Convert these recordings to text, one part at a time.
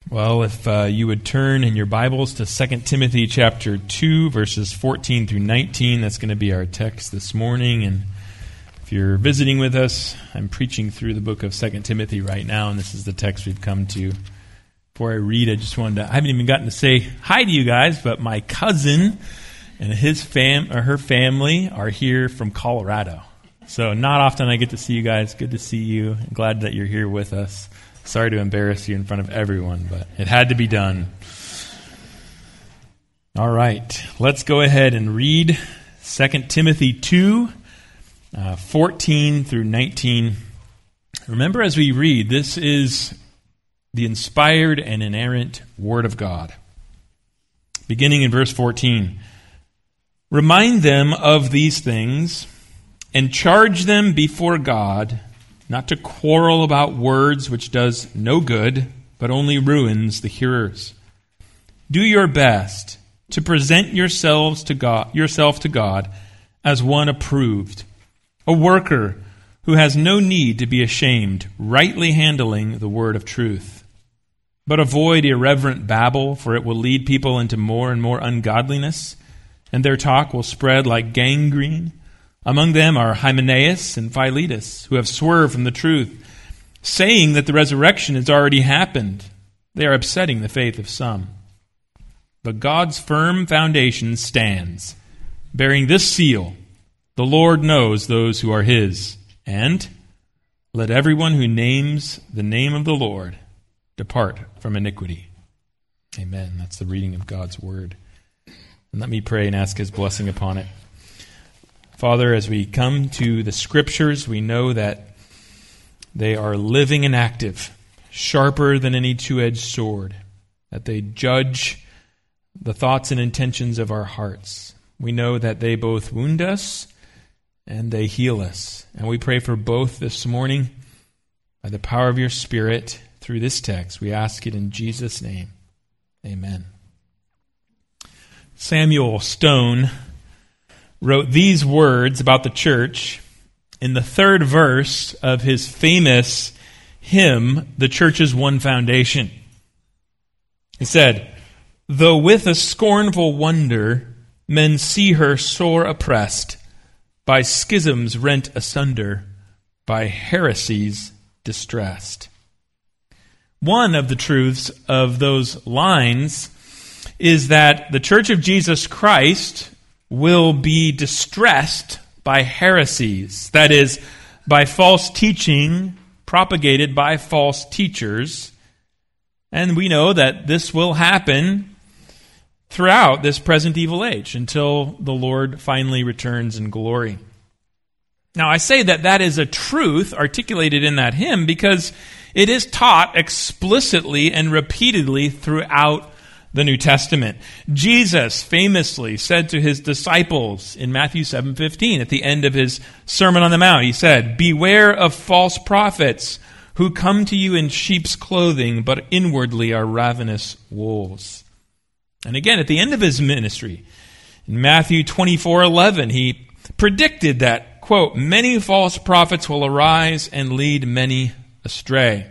Well, if you would turn in your Bibles to 2 Timothy chapter 2, verses 14 through 19, that's going to be our text this morning. And if you're visiting with us, I'm preaching through the book of 2 Timothy right now, and this is the text we've come to. Before I read, I haven't even gotten to say hi to you guys, but my cousin and her family are here from Colorado. So not often I get to see you guys. Good to see you. I'm glad that you're here with us. Sorry to embarrass you in front of everyone, but it had to be done. All right, let's go ahead and read 2 Timothy 2, 14 through 19. Remember, as we read, this is the inspired and inerrant Word of God. Beginning in verse 14. Remind them of these things and charge them before God not to quarrel about words which does no good, but only ruins the hearers. Do your best to present yourself to God as one approved, a worker who has no need to be ashamed, rightly handling the word of truth. But avoid irreverent babble, for it will lead people into more and more ungodliness, and their talk will spread like gangrene. Among them are Hymenaeus and Philetus, who have swerved from the truth, saying that the resurrection has already happened. They are upsetting the faith of some. But God's firm foundation stands, bearing this seal: the Lord knows those who are His, and let everyone who names the name of the Lord depart from iniquity. Amen. That's the reading of God's Word. And let me pray and ask His blessing upon it. Father, as we come to the Scriptures, we know that they are living and active, sharper than any two-edged sword, that they judge the thoughts and intentions of our hearts. We know that they both wound us and they heal us. And we pray for both this morning by the power of your Spirit through this text. We ask it in Jesus' name. Amen. Samuel Stone wrote these words about the church in the third verse of his famous hymn, The Church's One Foundation. He said, "Though with a scornful wonder men see her sore oppressed, by schisms rent asunder, by heresies distressed." One of the truths of those lines is that the Church of Jesus Christ will be distressed by heresies. That is, by false teaching propagated by false teachers. And we know that this will happen throughout this present evil age until the Lord finally returns in glory. Now, I say that is a truth articulated in that hymn because it is taught explicitly and repeatedly throughout the New Testament. Jesus famously said to his disciples in Matthew 7:15, at the end of his Sermon on the Mount, he said, "Beware of false prophets who come to you in sheep's clothing, but inwardly are ravenous wolves." And again, at the end of his ministry, in Matthew 24:11, he predicted that, quote, "Many false prophets will arise and lead many astray."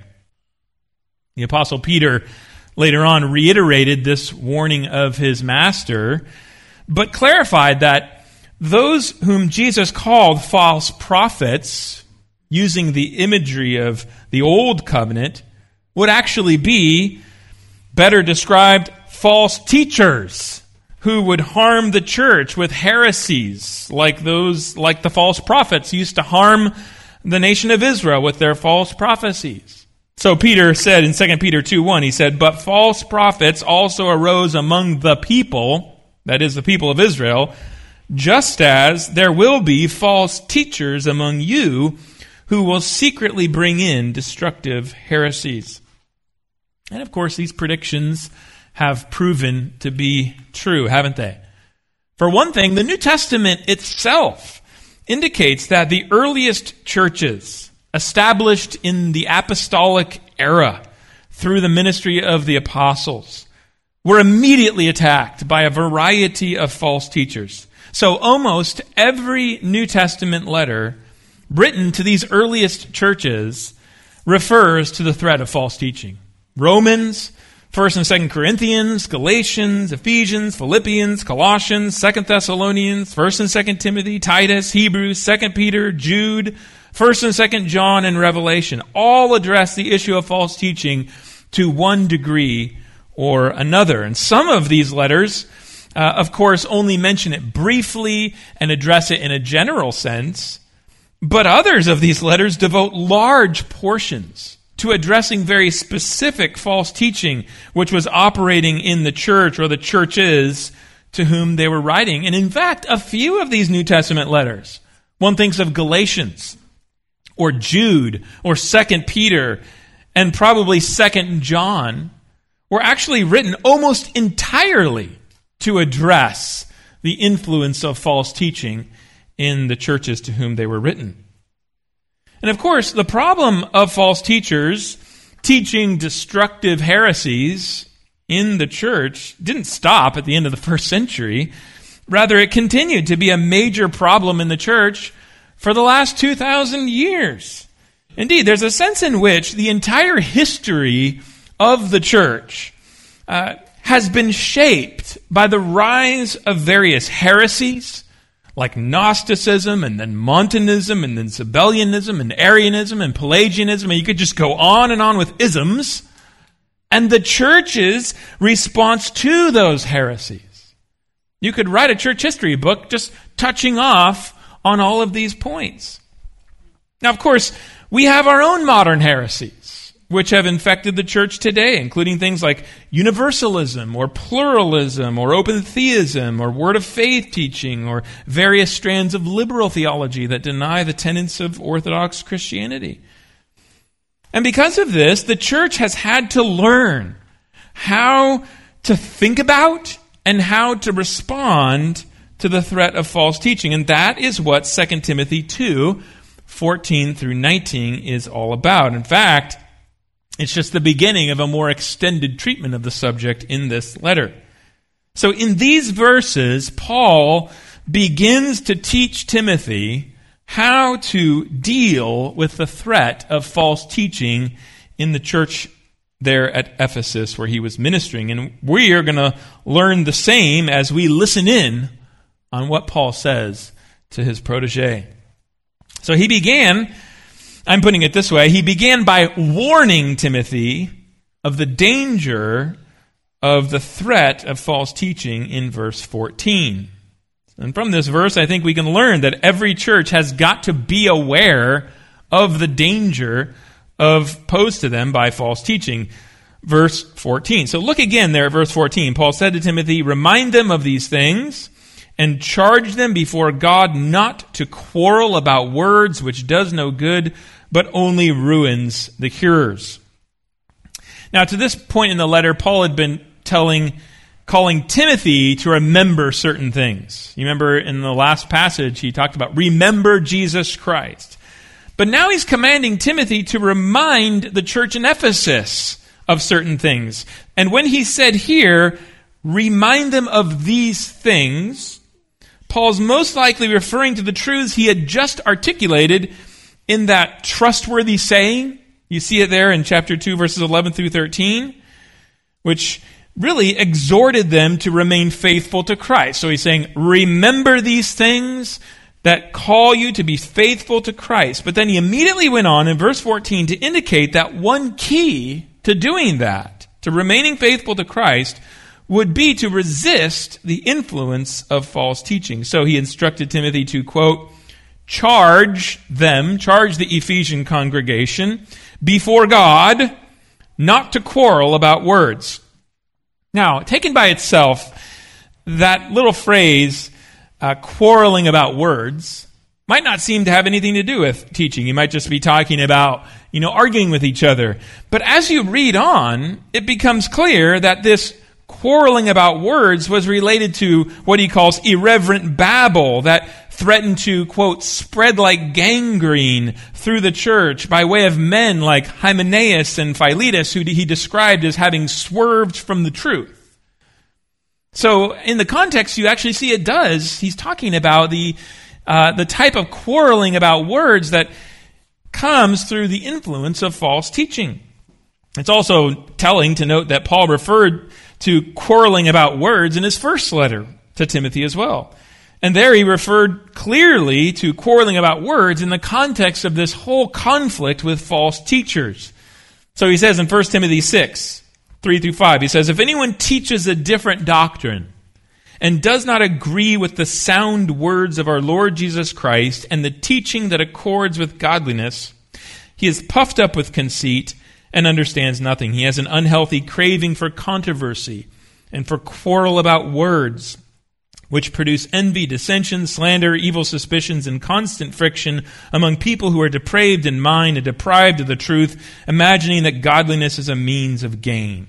The Apostle Peter later on reiterated this warning of his master, but clarified that those whom Jesus called false prophets, using the imagery of the old covenant, would actually be, better described, false teachers who would harm the church with heresies like the false prophets used to harm the nation of Israel with their false prophecies. So Peter said in 2 Peter 2:1, he said, "But false prophets also arose among the people," that is, the people of Israel, "just as there will be false teachers among you who will secretly bring in destructive heresies." And of course, these predictions have proven to be true, haven't they? For one thing, the New Testament itself indicates that the earliest churches established in the apostolic era through the ministry of the apostles were immediately attacked by a variety of false teachers. So almost every New Testament letter written to these earliest churches refers to the threat of false teaching. Romans, 1st and 2nd Corinthians, Galatians, Ephesians, Philippians, Colossians, 2nd Thessalonians, 1st and 2nd Timothy, Titus, Hebrews, 2nd Peter, Jude, 1st and 2nd John, and Revelation all address the issue of false teaching to one degree or another. And some of these letters, of course, only mention it briefly and address it in a general sense, but others of these letters devote large portions to addressing very specific false teaching which was operating in the church or the churches to whom they were writing. And in fact, a few of these New Testament letters, one thinks of Galatians or Jude or 2nd Peter and probably 2nd John, were actually written almost entirely to address the influence of false teaching in the churches to whom they were written. And of course, the problem of false teachers teaching destructive heresies in the church didn't stop at the end of the first century. Rather, it continued to be a major problem in the church for the last 2,000 years. Indeed, there's a sense in which the entire history of the church has been shaped by the rise of various heresies, like Gnosticism, and then Montanism, and then Sabellianism, and Arianism, and Pelagianism, and you could just go on and on with isms, and the church's response to those heresies. You could write a church history book just touching off on all of these points. Now, of course, we have our own modern heresies, which have infected the church today, including things like universalism or pluralism or open theism or word of faith teaching or various strands of liberal theology that deny the tenets of Orthodox Christianity. And because of this, the church has had to learn how to think about and how to respond to the threat of false teaching. And that is what 2 Timothy 2:14 through 19 is all about. In fact, it's just the beginning of a more extended treatment of the subject in this letter. So in these verses, Paul begins to teach Timothy how to deal with the threat of false teaching in the church there at Ephesus where he was ministering. And we are going to learn the same as we listen in on what Paul says to his protege. So he began, I'm putting it this way, he began by warning Timothy of the danger of the threat of false teaching in verse 14. And from this verse, I think we can learn that every church has got to be aware of the danger posed to them by false teaching. Verse 14. So look again there at verse 14. Paul said to Timothy, "Remind them of these things, and charge them before God not to quarrel about words, which does no good, but only ruins the hearers." Now, to this point in the letter, Paul had been calling Timothy to remember certain things. You remember in the last passage, he talked about remember Jesus Christ. But now he's commanding Timothy to remind the church in Ephesus of certain things. And when he said here, remind them of these things, Paul's most likely referring to the truths he had just articulated in that trustworthy saying. You see it there in chapter 2, verses 11 through 13, which really exhorted them to remain faithful to Christ. So he's saying, remember these things that call you to be faithful to Christ. But then he immediately went on in verse 14 to indicate that one key to doing that, to remaining faithful to Christ, would be to resist the influence of false teaching. So he instructed Timothy to, quote, charge the Ephesian congregation before God not to quarrel about words. Now, taken by itself, that little phrase, quarreling about words, might not seem to have anything to do with teaching. You might just be talking about, arguing with each other. But as you read on, it becomes clear that this quarreling about words was related to what he calls irreverent babble that threatened to, quote, spread like gangrene through the church by way of men like Hymenaeus and Philetus, who he described as having swerved from the truth. So in the context, you actually see it does. He's talking about the type of quarreling about words that comes through the influence of false teaching. It's also telling to note that Paul referred to quarreling about words in his first letter to Timothy as well. And there he referred clearly to quarreling about words in the context of this whole conflict with false teachers. So he says in 1 Timothy 6, 3-5, he says, "If anyone teaches a different doctrine and does not agree with the sound words of our Lord Jesus Christ and the teaching that accords with godliness, he is puffed up with conceit and understands nothing. He has an unhealthy craving for controversy and for quarrel about words, which produce envy, dissension, slander, evil suspicions, and constant friction among people who are depraved in mind and deprived of the truth, imagining that godliness is a means of gain."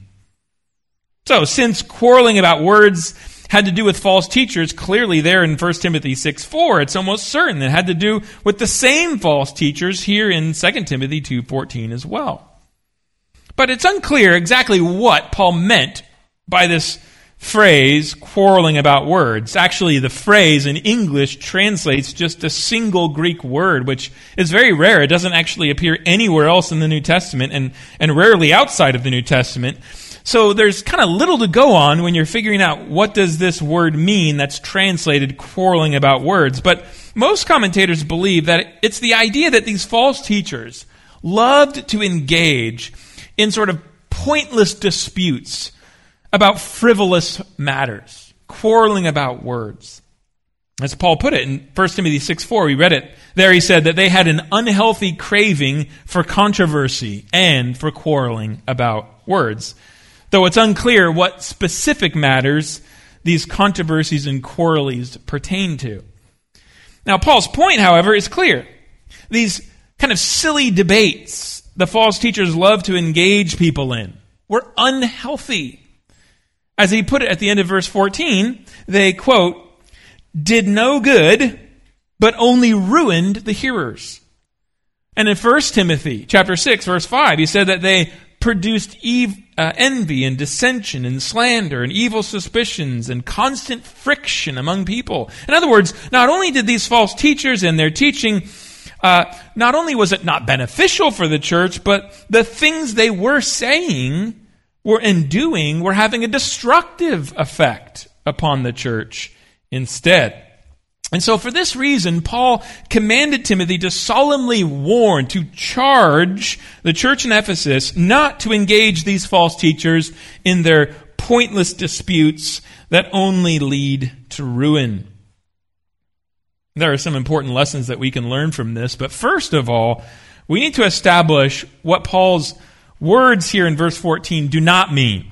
So, since quarreling about words had to do with false teachers, clearly there in 1 Timothy 6:4, it's almost certain it had to do with the same false teachers here in 2 Timothy 2:14 as well. But it's unclear exactly what Paul meant by this phrase, quarreling about words. Actually, the phrase in English translates just a single Greek word, which is very rare. It doesn't actually appear anywhere else in the New Testament and rarely outside of the New Testament. So there's kind of little to go on when you're figuring out what does this word mean that's translated quarreling about words. But most commentators believe that it's the idea that these false teachers loved to engage in sort of pointless disputes about frivolous matters, quarreling about words. As Paul put it in 1 Timothy 6:4, we read it. There he said that they had an unhealthy craving for controversy and for quarreling about words. Though it's unclear what specific matters these controversies and quarrelings pertain to. Now, Paul's point, however, is clear. These kind of silly debates the false teachers love to engage people in were unhealthy. As he put it at the end of verse 14, they, quote, "did no good, but only ruined the hearers." And in 1 Timothy chapter 6, verse 5, he said that they produced envy and dissension and slander and evil suspicions and constant friction among people. In other words, not only did these false teachers and their teaching, not only was it not beneficial for the church, but the things they were saying and doing were having a destructive effect upon the church instead. And so for this reason, Paul commanded Timothy to solemnly warn, to charge the church in Ephesus not to engage these false teachers in their pointless disputes that only lead to ruin. There are some important lessons that we can learn from this, but first of all, we need to establish what Paul's words here in verse 14 do not mean.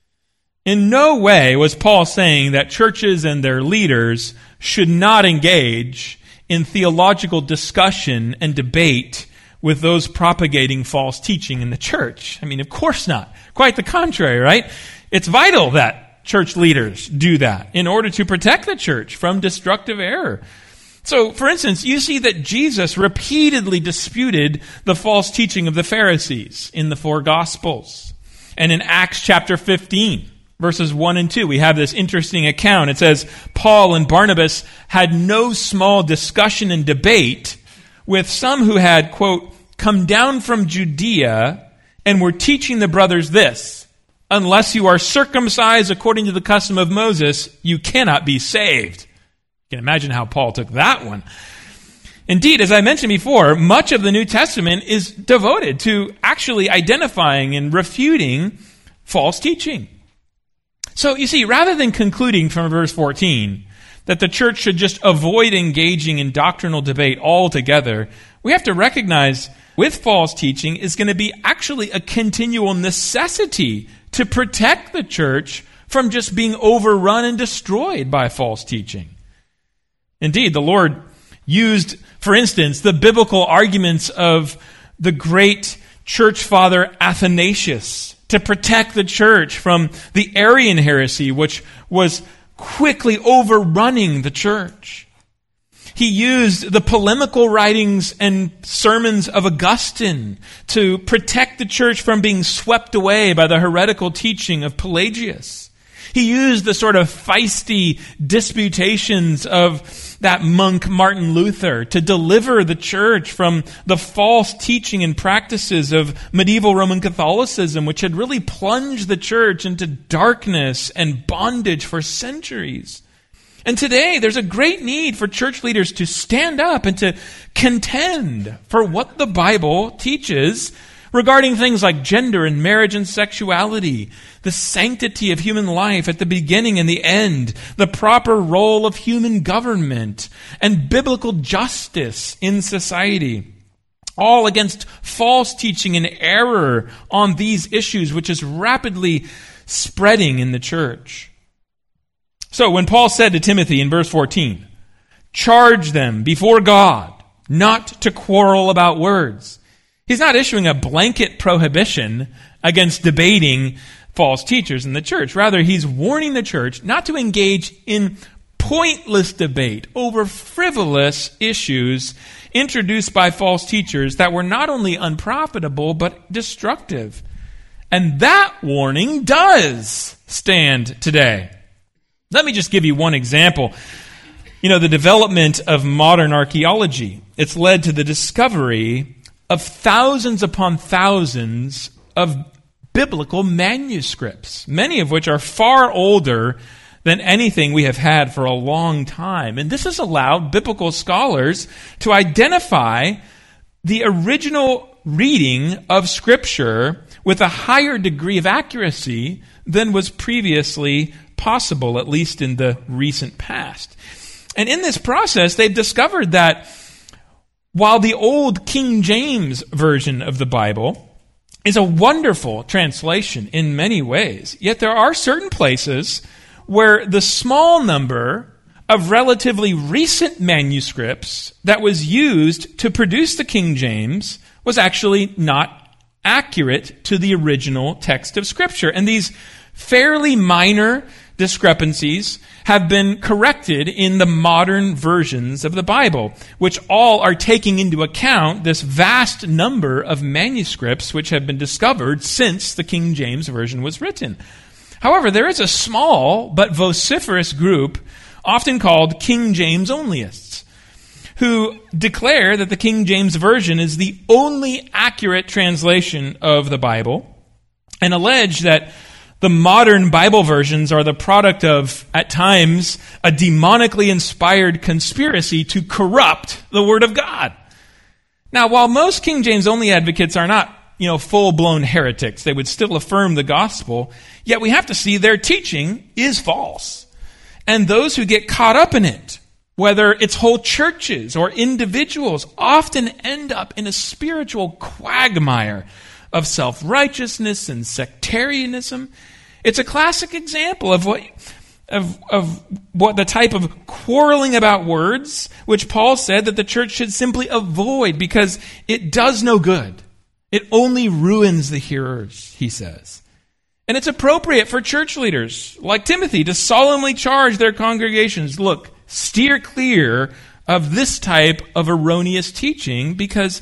In no way was Paul saying that churches and their leaders should not engage in theological discussion and debate with those propagating false teaching in the church. I mean, of course not. Quite the contrary, right? It's vital that church leaders do that in order to protect the church from destructive error. So, for instance, you see that Jesus repeatedly disputed the false teaching of the Pharisees in the four Gospels. And in Acts chapter 15, verses 1 and 2, we have this interesting account. It says, Paul and Barnabas had no small discussion and debate with some who had, quote, come down from Judea and were teaching the brothers this: unless you are circumcised according to the custom of Moses, you cannot be saved. You can imagine how Paul took that one. Indeed, as I mentioned before, much of the New Testament is devoted to actually identifying and refuting false teaching. So, you see, rather than concluding from verse 14 that the church should just avoid engaging in doctrinal debate altogether, we have to recognize with false teaching is going to be actually a continual necessity to protect the church from just being overrun and destroyed by false teaching. Indeed, the Lord used, for instance, the biblical arguments of the great church father Athanasius to protect the church from the Arian heresy, which was quickly overrunning the church. He used the polemical writings and sermons of Augustine to protect the church from being swept away by the heretical teaching of Pelagius. He used the sort of feisty disputations of that monk Martin Luther to deliver the church from the false teaching and practices of medieval Roman Catholicism, which had really plunged the church into darkness and bondage for centuries. And today, there's a great need for church leaders to stand up and to contend for what the Bible teaches regarding things like gender and marriage and sexuality, the sanctity of human life at the beginning and the end, the proper role of human government, and biblical justice in society. All against false teaching and error on these issues, which is rapidly spreading in the church. So when Paul said to Timothy in verse 14, "Charge them before God not to quarrel about words," he's not issuing a blanket prohibition against debating false teachers in the church. Rather, he's warning the church not to engage in pointless debate over frivolous issues introduced by false teachers that were not only unprofitable but destructive. And that warning does stand today. Let me just give you one example. The development of modern archaeology, it's led to the discovery of thousands upon thousands of biblical manuscripts, many of which are far older than anything we have had for a long time. And this has allowed biblical scholars to identify the original reading of Scripture with a higher degree of accuracy than was previously possible, at least in the recent past. And in this process, they've discovered that while the old King James version of the Bible is a wonderful translation in many ways, yet there are certain places where the small number of relatively recent manuscripts that was used to produce the King James was actually not accurate to the original text of Scripture. And these fairly minor discrepancies have been corrected in the modern versions of the Bible, which all are taking into account this vast number of manuscripts which have been discovered since the King James Version was written. However, there is a small but vociferous group, often called King James onlyists, who declare that the King James Version is the only accurate translation of the Bible, and allege that the modern Bible versions are the product of, at times, a demonically inspired conspiracy to corrupt the Word of God. Now, while most King James only advocates are not, full-blown heretics, they would still affirm the gospel, yet we have to see their teaching is false. And those who get caught up in it, whether it's whole churches or individuals, often end up in a spiritual quagmire of self-righteousness and sectarianism. It's a classic example of what the type of quarreling about words which Paul said that the church should simply avoid because it does no good. It only ruins the hearers, he says. And it's appropriate for church leaders like Timothy to solemnly charge their congregations, look, steer clear of this type of erroneous teaching because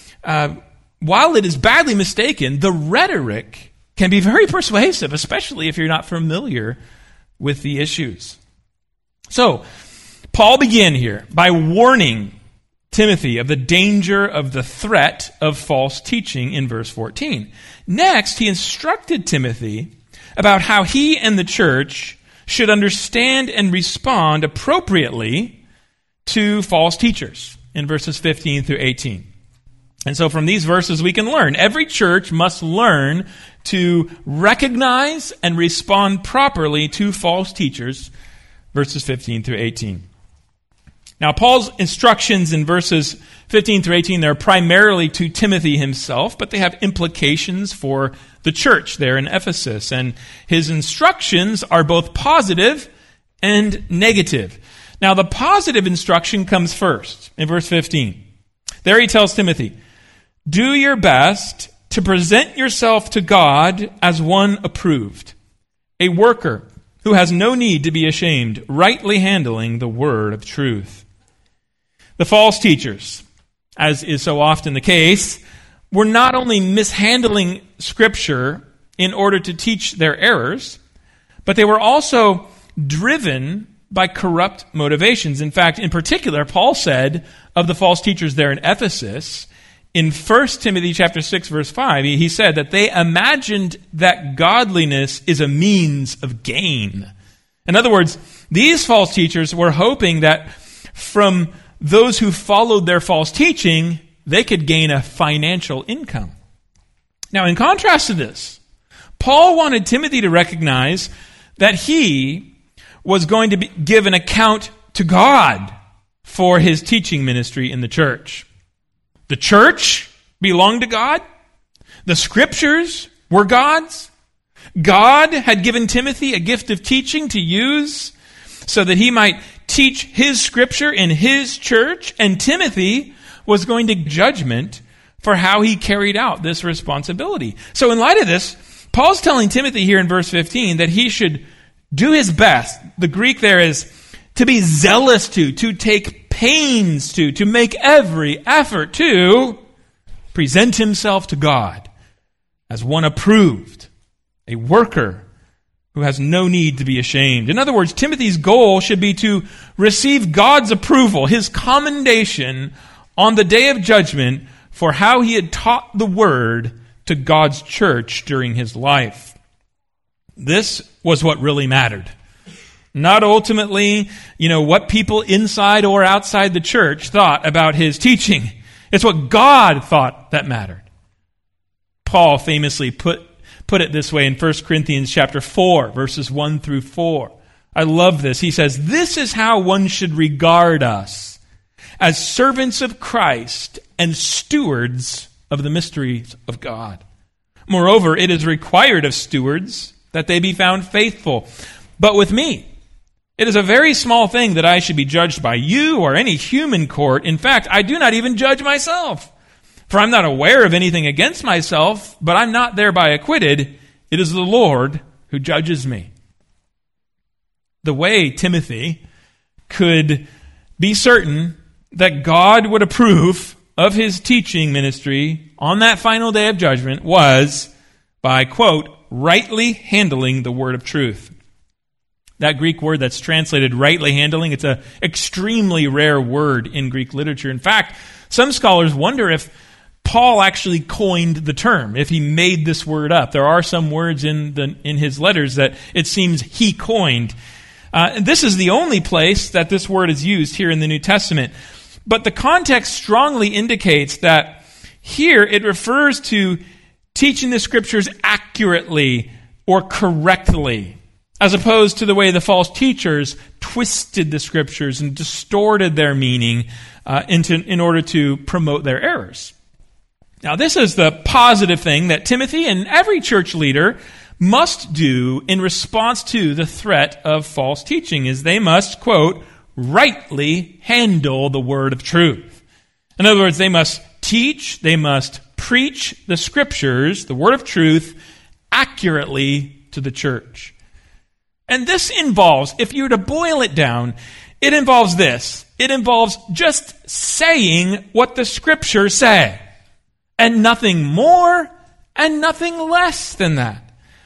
while it is badly mistaken, the rhetoric can be very persuasive, especially if you're not familiar with the issues. So, Paul began here by warning Timothy of the danger of the threat of false teaching in verse 14. Next, he instructed Timothy about how he and the church should understand and respond appropriately to false teachers in verses 15 through 18. And so from these verses we can learn. Every church must learn to recognize and respond properly to false teachers, verses 15 through 18. Now, Paul's instructions in verses 15 through 18, they're primarily to Timothy himself, but they have implications for the church there in Ephesus. And his instructions are both positive and negative. Now, the positive instruction comes first in verse 15. There he tells Timothy, do your best to present yourself to God as one approved, a worker who has no need to be ashamed, rightly handling the word of truth. The false teachers, as is so often the case, were not only mishandling Scripture in order to teach their errors, but they were also driven by corrupt motivations. In fact, in particular, Paul said of the false teachers there in Ephesus, in 1 Timothy chapter 6, verse 5, he said that they imagined that godliness is a means of gain. In other words, these false teachers were hoping that from those who followed their false teaching, they could gain a financial income. Now, in contrast to this, Paul wanted Timothy to recognize that he was going to give an account to God for his teaching ministry in the church. The church belonged to God. The scriptures were God's. God had given Timothy a gift of teaching to use so that he might teach his scripture in his church, and Timothy was going to judgment for how he carried out this responsibility. So in light of this, Paul's telling Timothy here in verse 15 that he should do his best. The Greek there is to be zealous to take pains to make every effort to present himself to God as one approved, a worker who has no need to be ashamed. In other words, Timothy's goal should be to receive God's approval, his commendation on the day of judgment for how he had taught the word to God's church during his life. This was what really mattered. Not ultimately, what people inside or outside the church thought about his teaching. It's what God thought that mattered. Paul famously put it this way in 1 Corinthians chapter 4, verses 1 through 4. I love this. He says, "This is how one should regard us, as servants of Christ and stewards of the mysteries of God. Moreover, it is required of stewards that they be found faithful. But with me, it is a very small thing that I should be judged by you or any human court. In fact, I do not even judge myself. For I'm not aware of anything against myself, but I'm not thereby acquitted. It is the Lord who judges me." The way Timothy could be certain that God would approve of his teaching ministry on that final day of judgment was by, quote, rightly handling the word of truth. That Greek word that's translated rightly handling, it's an extremely rare word in Greek literature. In fact, some scholars wonder if Paul actually coined the term, if he made this word up. There are some words in his letters that it seems he coined. This is the only place that this word is used here in the New Testament. But the context strongly indicates that here it refers to teaching the scriptures accurately or correctly, as opposed to the way the false teachers twisted the scriptures and distorted their meaning in order to promote their errors. Now, this is the positive thing that Timothy and every church leader must do in response to the threat of false teaching, is they must, quote, rightly handle the word of truth. In other words, they must teach, they must preach the scriptures, the word of truth, accurately to the church. And this involves, if you were to boil it down, it involves this. It involves just saying what the scriptures say, and nothing more and nothing less than that.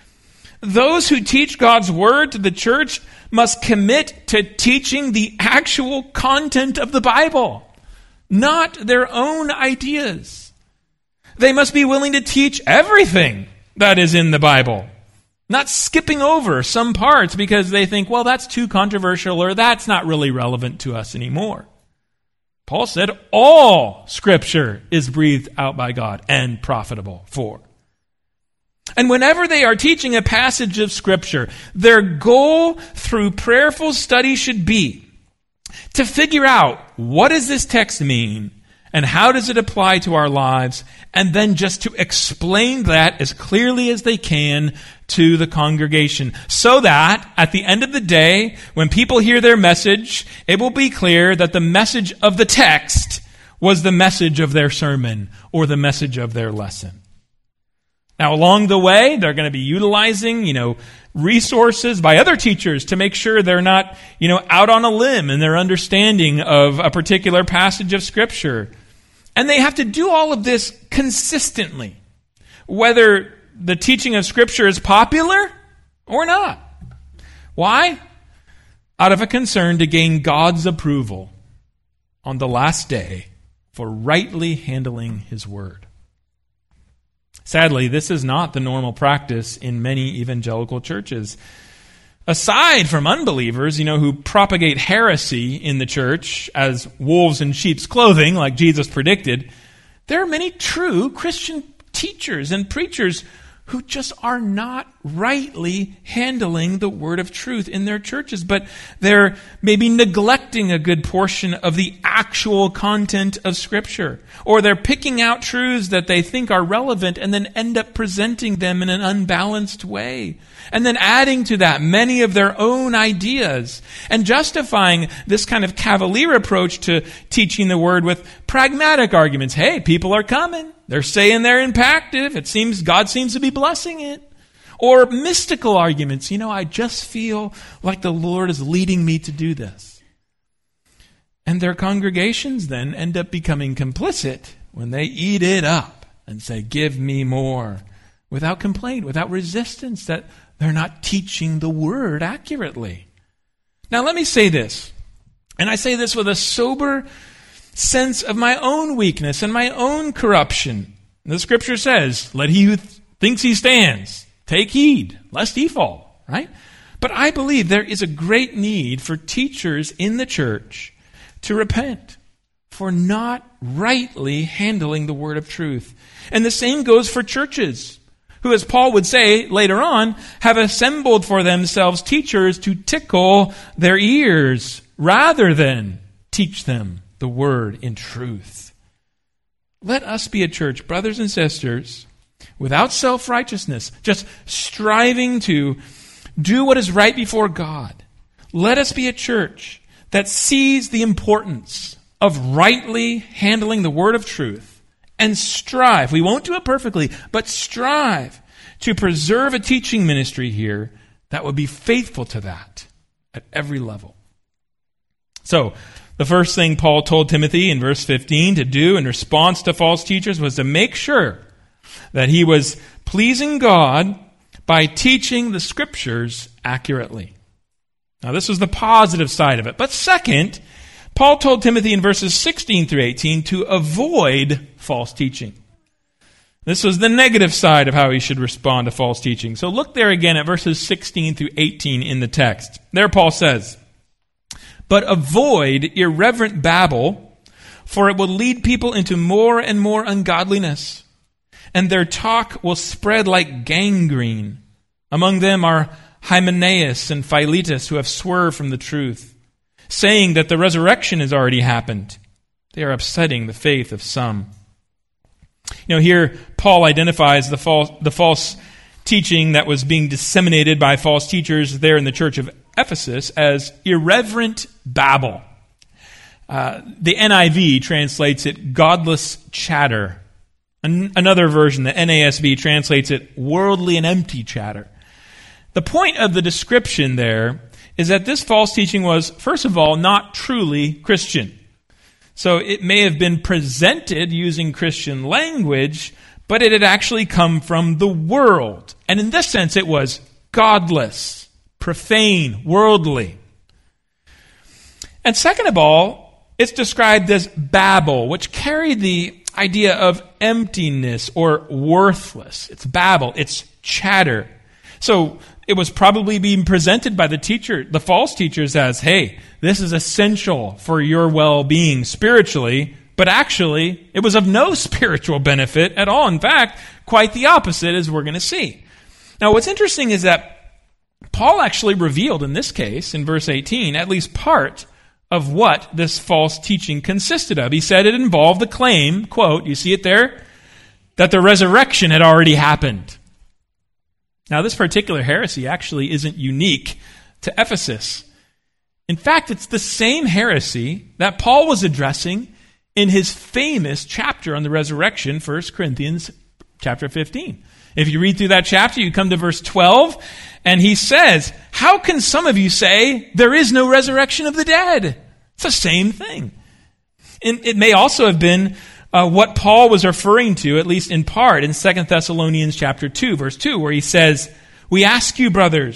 Those who teach God's word to the church must commit to teaching the actual content of the Bible, not their own ideas. They must be willing to teach everything that is in the Bible, not skipping over some parts because they think, well, that's too controversial or that's not really relevant to us anymore. Paul said all Scripture is breathed out by God and profitable for. And whenever they are teaching a passage of Scripture, their goal through prayerful study should be to figure out what does this text mean and how does it apply to our lives, and then just to explain that as clearly as they can to the congregation, so that at the end of the day, when people hear their message, it will be clear that the message of the text was the message of their sermon or the message of their lesson. Now, along the way, they're going to be utilizing, resources by other teachers to make sure they're not, out on a limb in their understanding of a particular passage of Scripture. And they have to do all of this consistently, whether the teaching of Scripture is popular or not. Why? Out of a concern to gain God's approval on the last day for rightly handling His Word. Sadly, this is not the normal practice in many evangelical churches. Aside from unbelievers, who propagate heresy in the church as wolves in sheep's clothing, like Jesus predicted, there are many true Christian teachers and preachers who just are not rightly handling the word of truth in their churches, but they're maybe neglecting a good portion of the actual content of Scripture. Or they're picking out truths that they think are relevant and then end up presenting them in an unbalanced way. And then adding to that many of their own ideas and justifying this kind of cavalier approach to teaching the word with pragmatic arguments. Hey, people are coming. They're saying they're impactive. It seems God seems to be blessing it. Or mystical arguments. I just feel like the Lord is leading me to do this. And their congregations then end up becoming complicit when they eat it up and say, give me more, without complaint, without resistance, that they're not teaching the word accurately. Now let me say this, and I say this with a sober sense of my own weakness and my own corruption. The Scripture says, let he who thinks he stands take heed, lest he fall, right? But I believe there is a great need for teachers in the church to repent for not rightly handling the word of truth. And the same goes for churches, who, as Paul would say later on, have assembled for themselves teachers to tickle their ears rather than teach them the word in truth. Let us be a church, brothers and sisters, without self-righteousness, just striving to do what is right before God. Let us be a church that sees the importance of rightly handling the word of truth and strive. We won't do it perfectly, but strive to preserve a teaching ministry here that would be faithful to that at every level. So, the first thing Paul told Timothy in verse 15 to do in response to false teachers was to make sure that he was pleasing God by teaching the Scriptures accurately. Now, this was the positive side of it. But second, Paul told Timothy in verses 16 through 18 to avoid false teaching. This was the negative side of how he should respond to false teaching. So look there again at verses 16 through 18 in the text. There Paul says, "But avoid irreverent babble, for it will lead people into more and more ungodliness, and their talk will spread like gangrene. Among them are Hymenaeus and Philetus, who have swerved from the truth, saying that the resurrection has already happened. They are upsetting the faith of some." Here Paul identifies the false teaching that was being disseminated by false teachers there in the church of Ephesus as irreverent babble. The NIV translates it godless chatter. Another version, the NASB, translates it worldly and empty chatter. The point of the description there is that this false teaching was, first of all, not truly Christian. So it may have been presented using Christian language, but it had actually come from the world. And in this sense, it was godless, profane, worldly. And second of all, it's described as babble, which carried the idea of emptiness or worthless. It's babble, it's chatter. So it was probably being presented by the false teachers as, hey, this is essential for your well-being spiritually, but actually it was of no spiritual benefit at all. In fact, quite the opposite, as we're going to see. Now, what's interesting is that Paul actually revealed in this case, in verse 18, at least part of what this false teaching consisted of. He said it involved the claim, quote, you see it there, that the resurrection had already happened. Now, this particular heresy actually isn't unique to Ephesus. In fact, it's the same heresy that Paul was addressing in his famous chapter on the resurrection, 1 Corinthians chapter 15. If you read through that chapter, you come to verse 12, and he says, how can some of you say there is no resurrection of the dead? It's the same thing. And it may also have been what Paul was referring to, at least in part, in 2 Thessalonians chapter 2, verse 2, where he says, we ask you, brothers,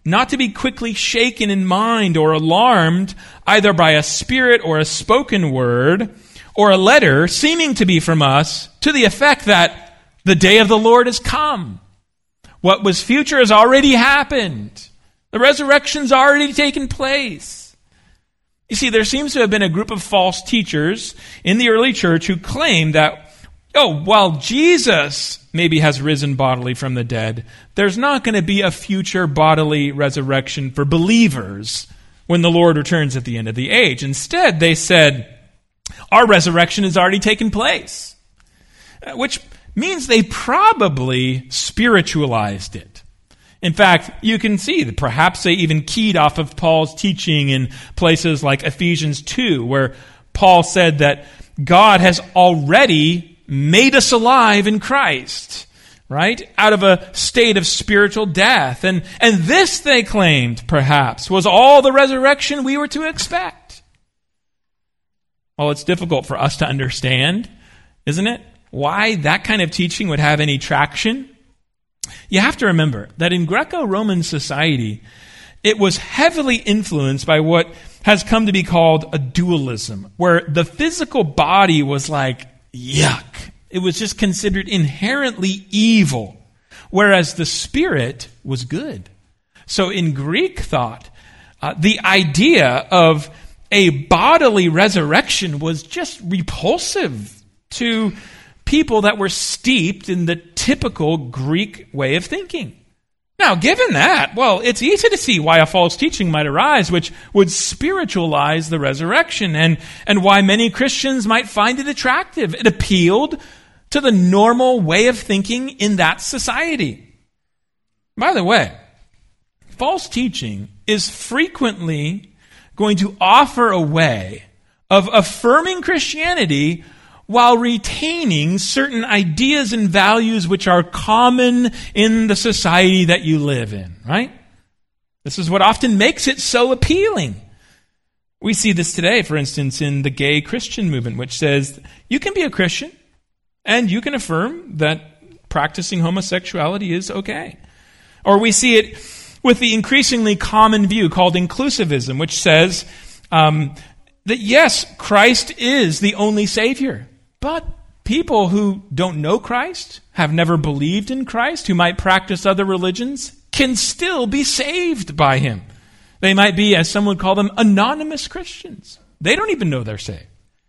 not to be quickly shaken in mind or alarmed either by a spirit or a spoken word or a letter seeming to be from us to the effect that the day of the Lord has come. What was future has already happened. The resurrection's already taken place. You see, there seems to have been a group of false teachers in the early church who claimed that, while Jesus maybe has risen bodily from the dead, there's not going to be a future bodily resurrection for believers when the Lord returns at the end of the age. Instead, they said, our resurrection has already taken place, which means they probably spiritualized it. In fact, you can see that perhaps they even keyed off of Paul's teaching in places like Ephesians 2, where Paul said that God has already made us alive in Christ, right? Out of a state of spiritual death. And this, they claimed, perhaps, was all the resurrection we were to expect. Well, it's difficult for us to understand, isn't it? Why that kind of teaching would have any traction? You have to remember that in Greco-Roman society, it was heavily influenced by what has come to be called a dualism, where the physical body was like, yuck. It was just considered inherently evil, whereas the spirit was good. So in Greek thought, the idea of a bodily resurrection was just repulsive to people that were steeped in the typical Greek way of thinking. Now, given that, it's easy to see why a false teaching might arise, which would spiritualize the resurrection, and why many Christians might find it attractive. It appealed to the normal way of thinking in that society. By the way, false teaching is frequently going to offer a way of affirming Christianity while retaining certain ideas and values which are common in the society that you live in, right? This is what often makes it so appealing. We see this today, for instance, in the gay Christian movement, which says you can be a Christian and you can affirm that practicing homosexuality is okay. Or we see it with the increasingly common view called inclusivism, which says that yes, Christ is the only Savior. But people who don't know Christ, have never believed in Christ, who might practice other religions, can still be saved by Him. They might be, as some would call them, anonymous Christians. They don't even know they're saved.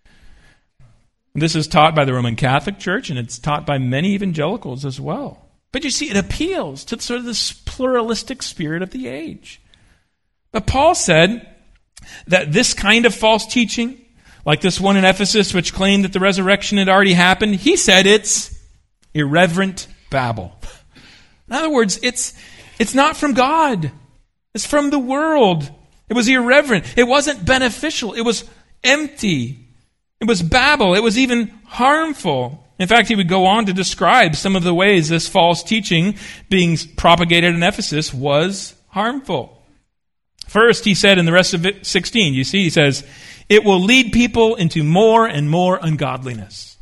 This is taught by the Roman Catholic Church, and it's taught by many evangelicals as well. But you see, it appeals to sort of this pluralistic spirit of the age. But Paul said that this kind of false teaching, like this one in Ephesus, which claimed that the resurrection had already happened, he said it's irreverent babble. In other words, it's not from God. It's from the world. It was irreverent. It wasn't beneficial. It was empty. It was babble. It was even harmful. In fact, he would go on to describe some of the ways this false teaching being propagated in Ephesus was harmful. First, he said in the rest of 16, you see, he says, it will lead people into more and more ungodliness.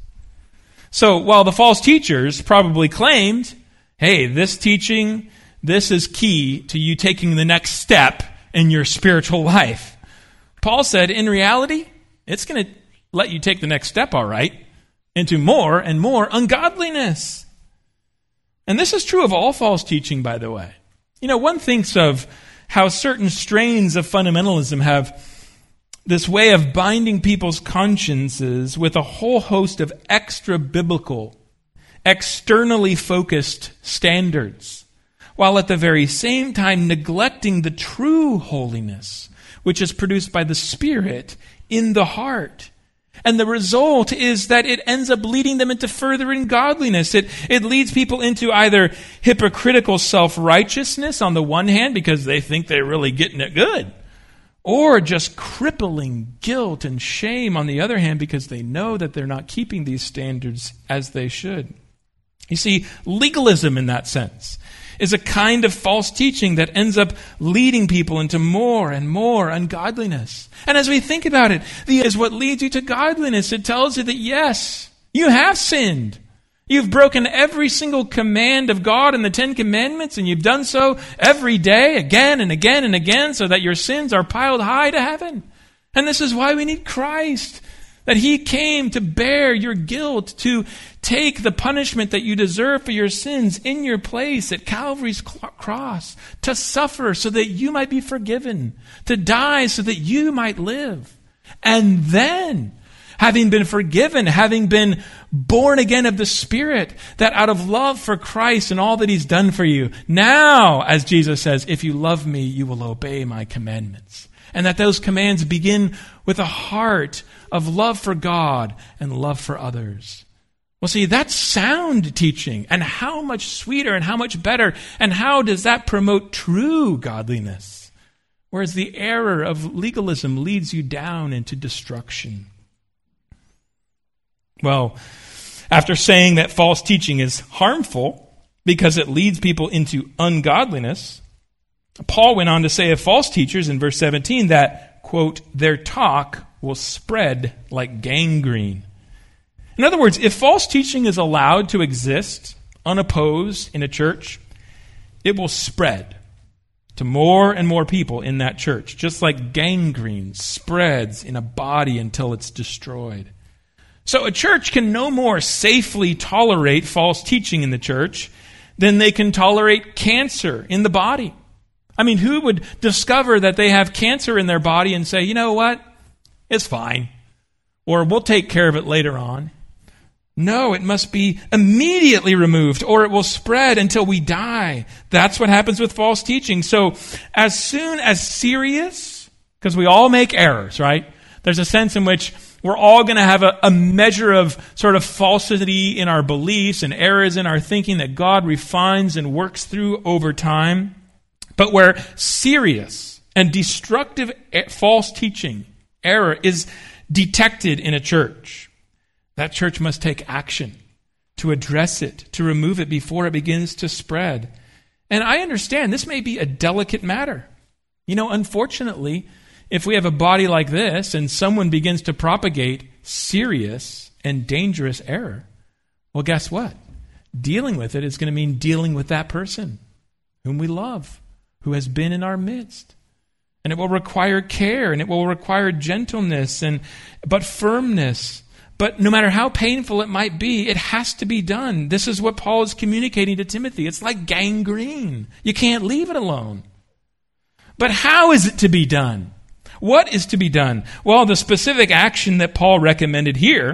So while the false teachers probably claimed, hey, this teaching, this is key to you taking the next step in your spiritual life, Paul said, in reality, it's going to let you take the next step, all right, into more and more ungodliness. And this is true of all false teaching, by the way. You know, one thinks of how certain strains of fundamentalism have this way of binding people's consciences with a whole host of extra-biblical, externally focused standards, while at the very same time neglecting the true holiness, which is produced by the Spirit in the heart. And the result is that it ends up leading them into further ungodliness. It leads people into either hypocritical self-righteousness on the one hand, because they think they're really getting it good, or just crippling guilt and shame on the other hand, because they know that they're not keeping these standards as they should. You see, legalism in that sense is a kind of false teaching that ends up leading people into more and more ungodliness. And as we think about it, is what leads you to godliness. It tells you that yes, you have sinned. You've broken every single command of God in the 10 Commandments, and you've done so every day, again and again and again, so that your sins are piled high to heaven. And this is why we need Christ, that He came to bear your guilt, to take the punishment that you deserve for your sins in your place at Calvary's cross, to suffer so that you might be forgiven, to die so that you might live. And then, having been forgiven, having been born again of the Spirit, that out of love for Christ and all that He's done for you, now, as Jesus says, if you love me, you will obey my commandments. And that those commands begin with a heart of love for God and love for others. Well, see, that's sound teaching. And how much sweeter and how much better. And how does that promote true godliness? Whereas the error of legalism leads you down into destruction. Well, after saying that false teaching is harmful because it leads people into ungodliness, Paul went on to say of false teachers in verse 17 that, quote, their talk will spread like gangrene. In other words, if false teaching is allowed to exist unopposed in a church, it will spread to more and more people in that church, just like gangrene spreads in a body until it's destroyed. So a church can no more safely tolerate false teaching in the church than they can tolerate cancer in the body. I mean, who would discover that they have cancer in their body and say, you know what, it's fine, or we'll take care of it later on? No, it must be immediately removed, or it will spread until we die. That's what happens with false teaching. So as soon as serious, because we all make errors, right? There's a sense in which we're all going to have a measure of sort of falsity in our beliefs and errors in our thinking that God refines and works through over time. But where serious and destructive false teaching, error, is detected in a church, that church must take action to address it, to remove it before it begins to spread. And I understand this may be a delicate matter. You know, unfortunately, if we have a body like this and someone begins to propagate serious and dangerous error, well, guess what? Dealing with it is going to mean dealing with that person whom we love, who has been in our midst. And it will require care, and it will require gentleness, but firmness. But no matter how painful it might be, it has to be done. This is what Paul is communicating to Timothy. It's like gangrene. You can't leave it alone. But how is it to be done? What is to be done? Well, the specific action that Paul recommended here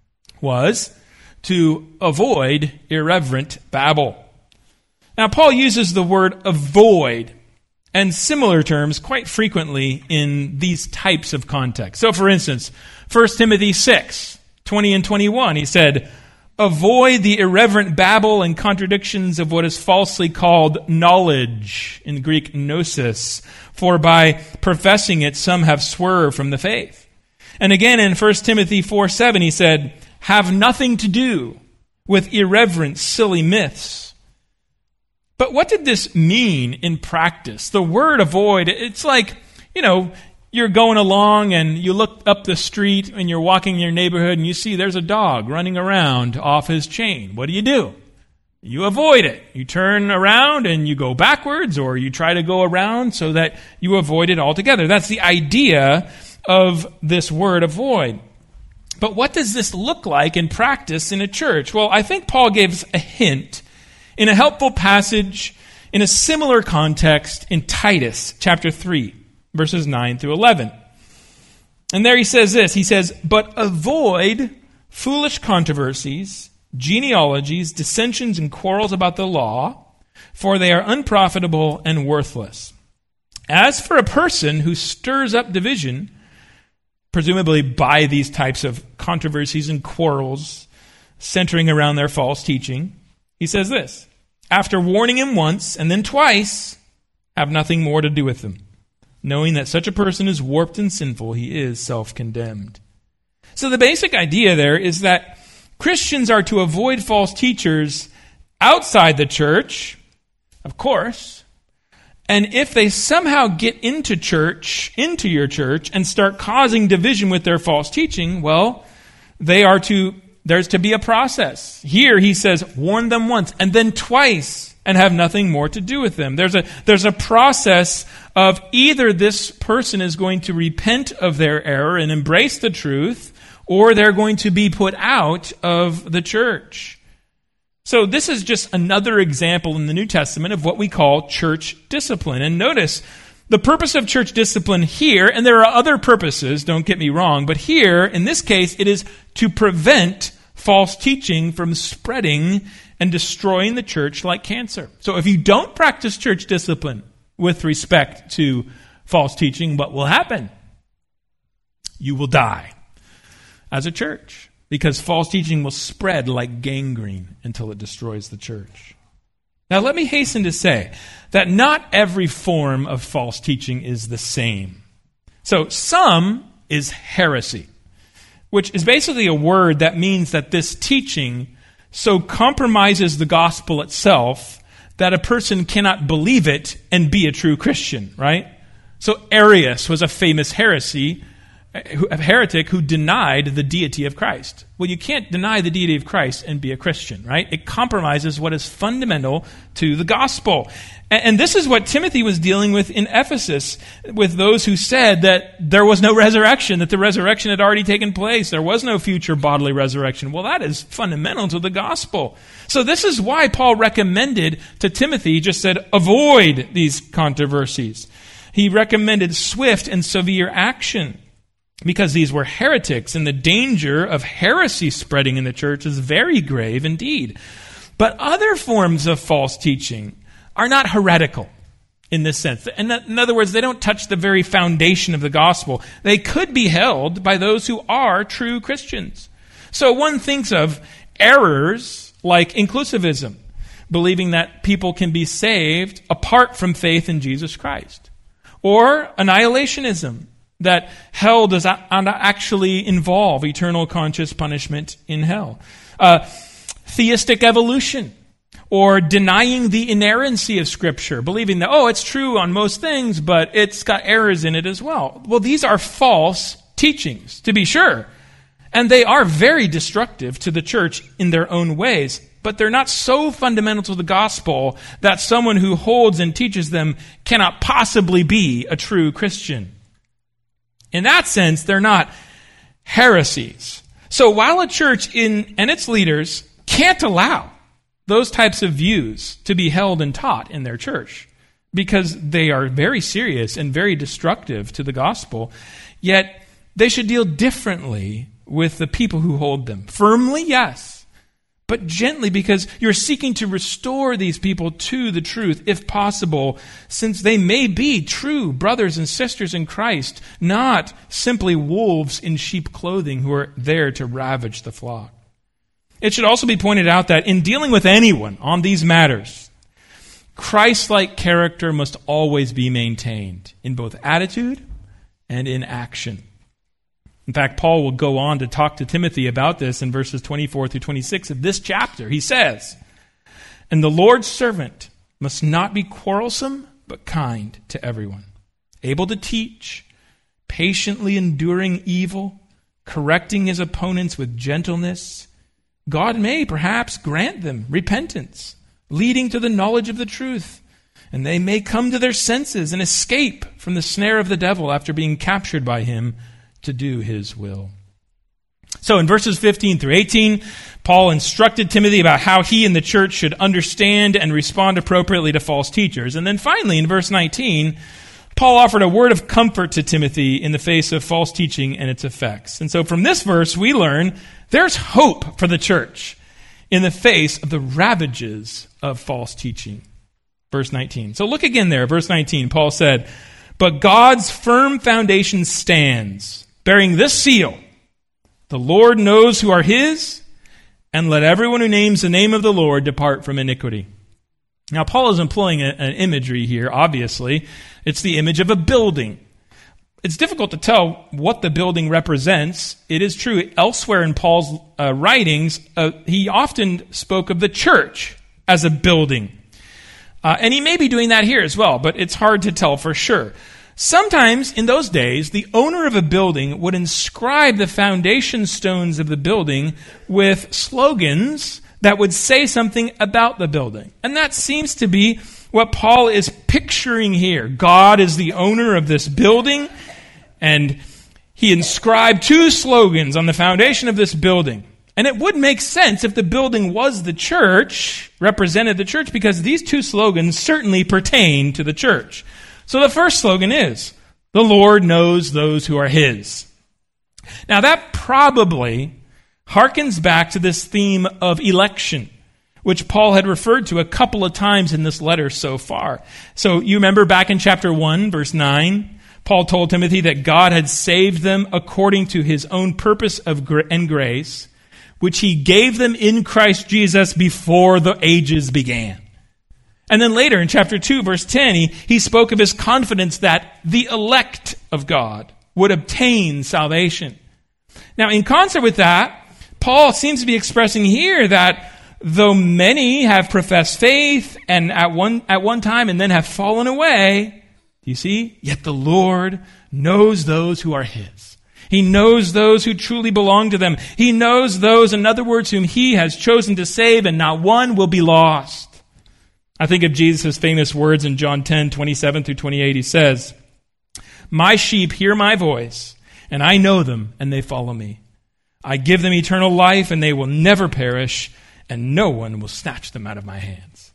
was to avoid irreverent babble. Now, Paul uses the word avoid and similar terms quite frequently in these types of contexts. So, for instance, 1 Timothy 6:20 and 21, he said, avoid the irreverent babble and contradictions of what is falsely called knowledge, in Greek gnosis, for by professing it some have swerved from the faith. And again in 1 Timothy 4:7, he said, have nothing to do with irreverent, silly myths. But what did this mean in practice? The word avoid, it's like, you're going along and you look up the street and you're walking in your neighborhood and you see there's a dog running around off his chain. What do? You avoid it. You turn around and you go backwards, or you try to go around so that you avoid it altogether. That's the idea of this word avoid. But what does this look like in practice in a church? Well, I think Paul gives a hint in a helpful passage in a similar context in Titus chapter 3, verses 9 through 11. And there he says this, he says, but avoid foolish controversies, genealogies, dissensions, and quarrels about the law, for they are unprofitable and worthless. As for a person who stirs up division, presumably by these types of controversies and quarrels centering around their false teaching, he says this, after warning him once and then twice, have nothing more to do with them. Knowing that such a person is warped and sinful, he is self-condemned. So the basic idea there is that Christians are to avoid false teachers outside the church, of course, and if they somehow get into your church, and start causing division with their false teaching, well, they are to there's to be a process. Here he says, warn them once and then twice and have nothing more to do with them. There's a process of either this person is going to repent of their error and embrace the truth, or they're going to be put out of the church. So this is just another example in the New Testament of what we call church discipline. And notice, the purpose of church discipline here, and there are other purposes, don't get me wrong, but here, in this case, it is to prevent false teaching from spreading and destroying the church like cancer. So if you don't practice church discipline with respect to false teaching, what will happen? You will die as a church, because false teaching will spread like gangrene until it destroys the church. Now, let me hasten to say that not every form of false teaching is the same. So, some is heresy, which is basically a word that means that this teaching so compromises the gospel itself that a person cannot believe it and be a true Christian, right? So, Arius was a famous heretic who denied the deity of Christ. Well, you can't deny the deity of Christ and be a Christian, right? It compromises what is fundamental to the gospel. And this is what Timothy was dealing with in Ephesus, with those who said that there was no resurrection, that the resurrection had already taken place. There was no future bodily resurrection. Well, that is fundamental to the gospel. So this is why Paul recommended to Timothy, he just said, avoid these controversies. He recommended swift and severe action, because these were heretics, and the danger of heresy spreading in the church is very grave indeed. But other forms of false teaching are not heretical in this sense. In other words, they don't touch the very foundation of the gospel. They could be held by those who are true Christians. So one thinks of errors like inclusivism, believing that people can be saved apart from faith in Jesus Christ, or annihilationism, that hell does not actually involve eternal conscious punishment in hell. Theistic evolution, or denying the inerrancy of Scripture, believing that, it's true on most things, but it's got errors in it as well. Well, these are false teachings, to be sure, and they are very destructive to the church in their own ways, but they're not so fundamental to the gospel that someone who holds and teaches them cannot possibly be a true Christian. In that sense, they're not heresies. So while a church and its leaders can't allow those types of views to be held and taught in their church, because they are very serious and very destructive to the gospel, yet they should deal differently with the people who hold them. Firmly, yes, but gently, because you're seeking to restore these people to the truth, if possible, since they may be true brothers and sisters in Christ, not simply wolves in sheep clothing who are there to ravage the flock. It should also be pointed out that in dealing with anyone on these matters, Christ-like character must always be maintained in both attitude and in action. In fact, Paul will go on to talk to Timothy about this in verses 24 through 26 of this chapter. He says, "And the Lord's servant must not be quarrelsome, but kind to everyone, able to teach, patiently enduring evil, correcting his opponents with gentleness. God may perhaps grant them repentance, leading to the knowledge of the truth, and they may come to their senses and escape from the snare of the devil after being captured by him to do his will." So in verses 15 through 18, Paul instructed Timothy about how he and the church should understand and respond appropriately to false teachers. And then finally, in verse 19, Paul offered a word of comfort to Timothy in the face of false teaching and its effects. And so from this verse, we learn there's hope for the church in the face of the ravages of false teaching. Verse 19. So look again there, verse 19. Paul said, "But God's firm foundation stands, bearing this seal: the Lord knows who are his, and let everyone who names the name of the Lord depart from iniquity." Now, Paul is employing an imagery here, obviously. It's the image of a building. It's difficult to tell what the building represents. It is true, elsewhere in Paul's writings, he often spoke of the church as a building. And he may be doing that here as well, but it's hard to tell for sure. Sometimes, in those days, the owner of a building would inscribe the foundation stones of the building with slogans that would say something about the building. And that seems to be what Paul is picturing here. God is the owner of this building, and he inscribed 2 slogans on the foundation of this building. And it would make sense if the building was the church, represented the church, because these 2 slogans certainly pertain to the church. So the first slogan is, "The Lord knows those who are His." Now that probably harkens back to this theme of election, which Paul had referred to a couple of times in this letter so far. So you remember back in chapter 1, verse 9, Paul told Timothy that God had saved them according to His own purpose and grace, which He gave them in Christ Jesus before the ages began. And then later in chapter 2, verse 10, he spoke of his confidence that the elect of God would obtain salvation. Now, in concert with that, Paul seems to be expressing here that though many have professed faith and at one time and then have fallen away, you see, yet the Lord knows those who are His. He knows those who truly belong to them. He knows those, in other words, whom He has chosen to save, and not one will be lost. I think of Jesus' famous words in John 10, 27 through 28. He says, "My sheep hear my voice, and I know them, and they follow me. I give them eternal life, and they will never perish, and no one will snatch them out of my hands."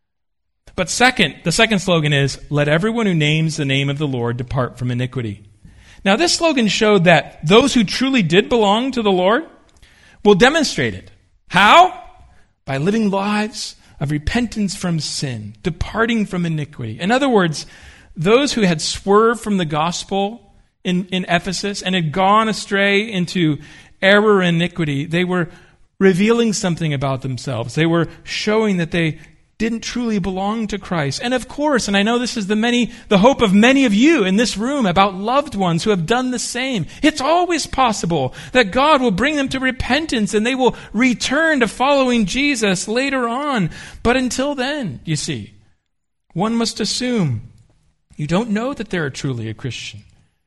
But the second slogan is, "Let everyone who names the name of the Lord depart from iniquity." Now, this slogan showed that those who truly did belong to the Lord will demonstrate it. How? By living lives of repentance from sin, departing from iniquity. In other words, those who had swerved from the gospel in Ephesus and had gone astray into error and iniquity, they were revealing something about themselves. They were showing that they didn't truly belong to Christ. And of course, and I know this is the hope of many of you in this room about loved ones who have done the same. It's always possible that God will bring them to repentance and they will return to following Jesus later on. But until then, you see, one must assume you don't know that they're truly a Christian.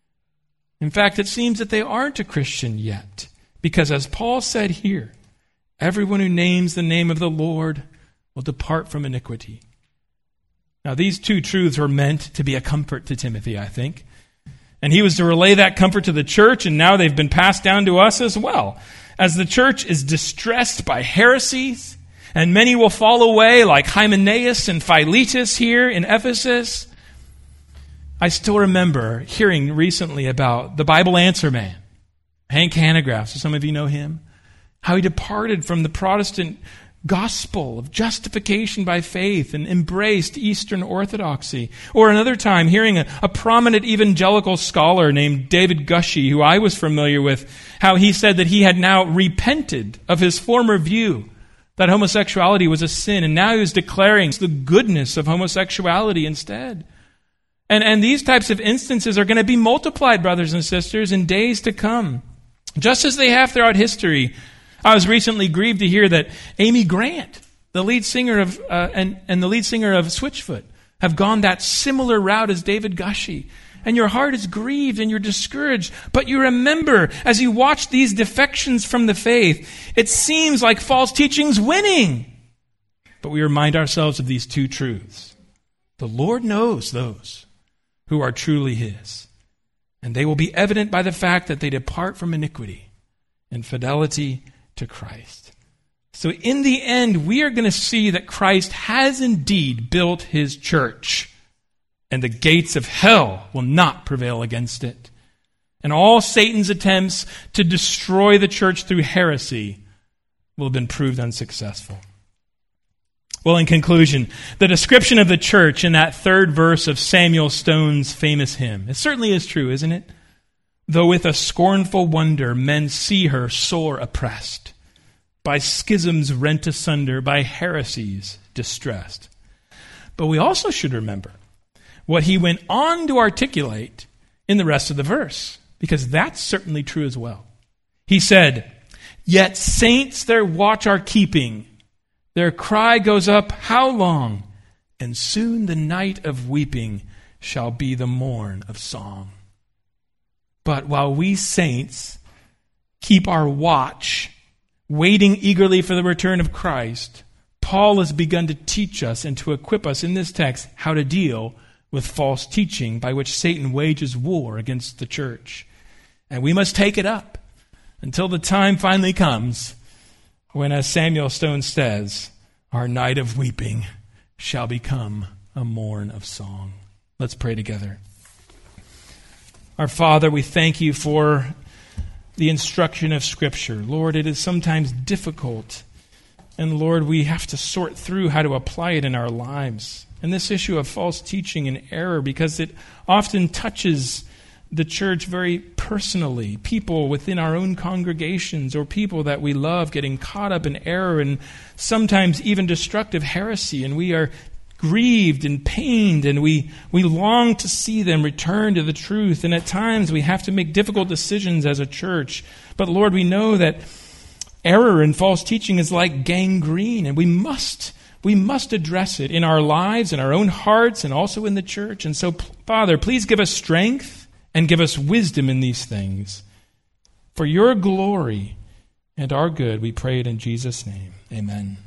In fact, it seems that they aren't a Christian yet. Because as Paul said here, everyone who names the name of the Lord will depart from iniquity. Now, these 2 truths were meant to be a comfort to Timothy, I think. And he was to relay that comfort to the church, and now they've been passed down to us as well. As the church is distressed by heresies, and many will fall away like Hymenaeus and Philetus here in Ephesus. I still remember hearing recently about the Bible Answer Man, Hank Hanegraaff. So some of you know him. How he departed from the Protestant gospel of justification by faith and embraced Eastern Orthodoxy. Or another time, hearing a prominent evangelical scholar named David Gushee, who I was familiar with, how he said that he had now repented of his former view that homosexuality was a sin, and now he was declaring the goodness of homosexuality instead. And these types of instances are going to be multiplied, brothers and sisters, in days to come, just as they have throughout history. I was recently grieved to hear that Amy Grant, the lead singer of and the lead singer of Switchfoot, have gone that similar route as David Gushee. And your heart is grieved and you're discouraged. But you remember, as you watch these defections from the faith, it seems like false teaching's winning. But we remind ourselves of these 2 truths. The Lord knows those who are truly His, and they will be evident by the fact that they depart from iniquity and fidelity to Christ. So in the end, we are going to see that Christ has indeed built His church, and the gates of hell will not prevail against it. And all Satan's attempts to destroy the church through heresy will have been proved unsuccessful. Well, in conclusion, the description of the church in that 3rd verse of Samuel Stone's famous hymn, it certainly is true, isn't it? Though with a scornful wonder men see her sore oppressed, by schisms rent asunder, by heresies distressed. But we also should remember what he went on to articulate in the rest of the verse, because that's certainly true as well. He said, "Yet saints their watch are keeping, their cry goes up, how long? And soon the night of weeping shall be the morn of song. But while we saints keep our watch, waiting eagerly for the return of Christ, Paul has begun to teach us and to equip us in this text how to deal with false teaching by which Satan wages war against the church. And we must take it up until the time finally comes when, as Samuel Stone says, our night of weeping shall become a morn of song. Let's pray together. Our Father, we thank you for the instruction of Scripture. Lord, it is sometimes difficult. And Lord, we have to sort through how to apply it in our lives. And this issue of false teaching and error, because it often touches the church very personally. People within our own congregations or people that we love getting caught up in error and sometimes even destructive heresy. And we are grieved and pained, and we long to see them return to the truth. And at times we have to make difficult decisions as a church. But Lord, we know that error and false teaching is like gangrene, and we must address it in our lives, in our own hearts, and also in the church. And so, Father, please give us strength and give us wisdom in these things. For your glory and our good, we pray it in Jesus' name. Amen.